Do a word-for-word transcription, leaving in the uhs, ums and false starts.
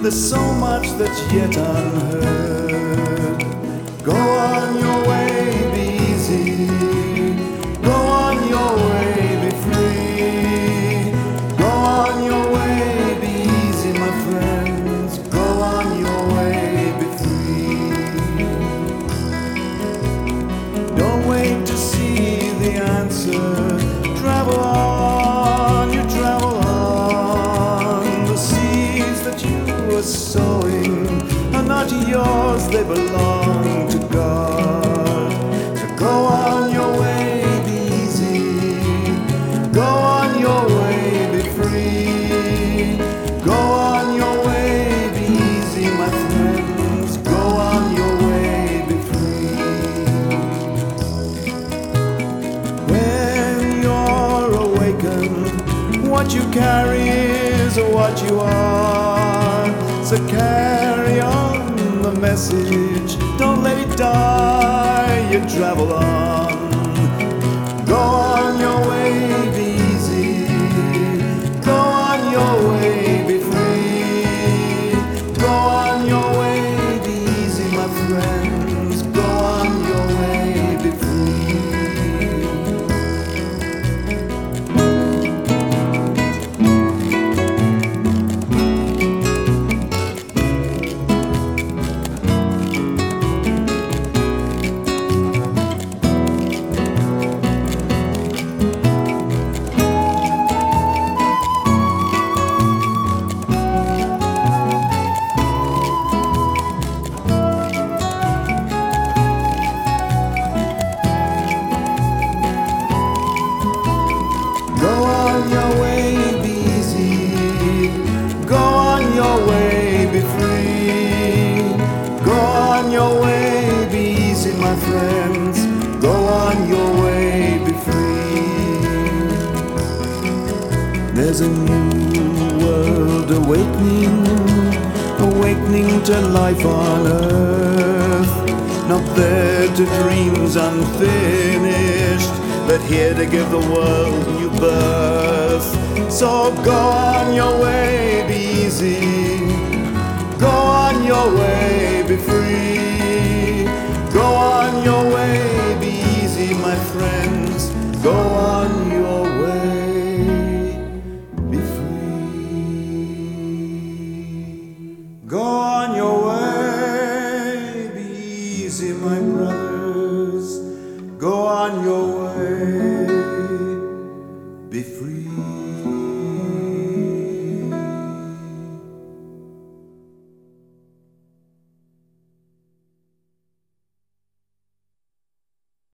There's so much that's yet unheard. Go on your way, be easy. Go on your way, be free. Go on your way, be easy, my friends. Go on your way, be free. Don't wait to see the answer. Travel on, you travel on. The seeds that you are sowing are not yours, they belong to God. So go on your way, be easy. Go on your way, be free. Go on your way, be easy, my friends. Go on your way, be free. When you're awakened, what you carry is what you are. So carry on the message, don't let it die, you travel on. Go on your way, be easy. Go on your way, be free. Go on your way, be easy, my friends. Go on your way, be free. Go on your way, be easy. Go on your way, be free. Go on your way, be easy, my friends. Go on your way, be free. There's a new world awakening, awakening to life on earth. Not there to dreams unfinished, but here to give the world new birth. So go on your way, be easy. Go on your way, be free. Go on your way, be easy, my friends. Go on your way, be free. Go on your way, be easy, my brothers. Go on your way, be free.